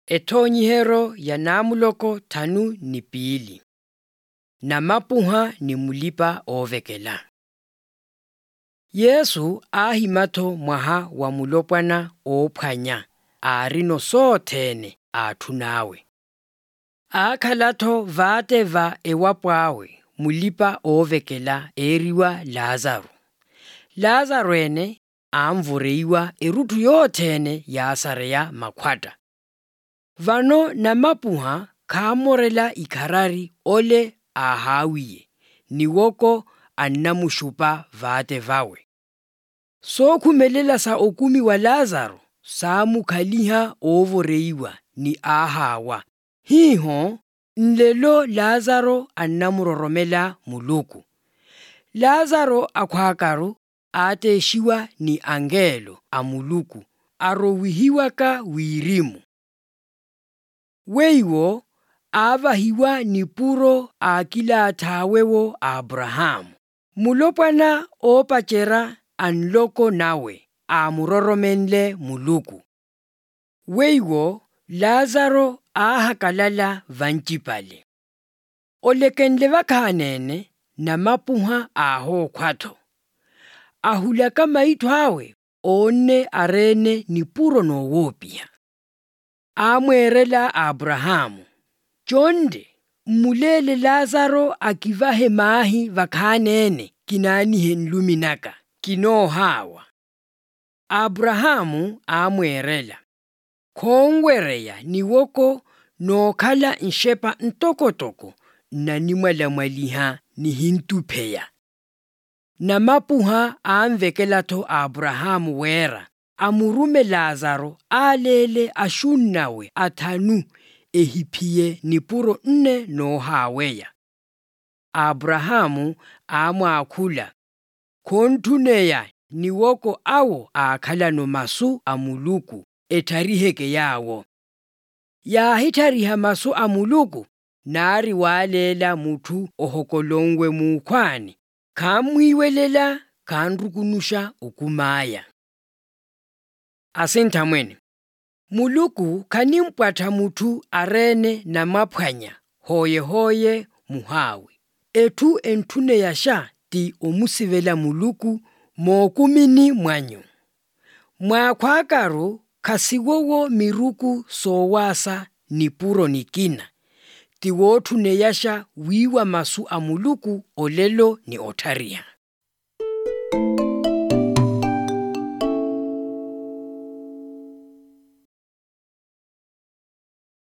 Ethonyihero ya namuloko thanu ni pili. Na mapuha ni mulipa ovekela. Yesu ahimatho mwaha wa mulopwana ophwanya arino sothene athunawe. Akhalatho vate va ewapwawe mulipa ovekela eriwa Lazaro. Lazaro ene amvureiwa eruthu yothene ya asareya makhwata. Vano na mapuha khamorela ikharari ole ahawiye niwoko annamushupa vate vawe. So khumelela sa okumi wa Lazaro sa mukhaliha ovoreiwa ni ahawa. Hiho nlelo Lazaro annamuroromela muluku. Lazaro akhwakaru ateshiwa ni angelo amuluku arowihiwa ka wirimu. Weiwo avahiwa ni puro akila athawewo Abrahamu. Mulopwana opachera anloko nawe amuroromenle muluku. Weiwo Lazaro ahakalala vanchipale. Olekenle vakhanene na mapuha aho khwatho. Ahulaka maithwawe one arene ni puro no wopia. Amwerela Abrahamu. Chonde mulele Lazaro akivahe mahi vakhanene kinanihe nluminaka kino hawa. Abrahamu amwerela. Khongwereya niwoko nokhala nshepa ntokotoko na nimwala mwaliha ni hintupheya. Na mapuha amvekelatho Abrahamu wera. Amurume Lazaro alele ashunnawe athanu ehiphiye nipuro nne no haweya. Abrahamu amwakhula. Khonthuneya niwoko awo akhala no masu amuluku ethariheke yawo. Yahithariha masu amuluku nari walela muthu ohokolongwe mukhwani. Khamwiwelela khanrukunusha ukumaya. Asinthamwene. Muluku khanimpwatha muthu arene na maphwanya hoye muhawe. Ethu enthune yasha ti omusivela muluku mokumini mwanyu. Mwakhwakaru khasiwowo miruku sowasa ni puro nikina. Ti wothune yasha wiwa masu amuluku olelo ni othariha.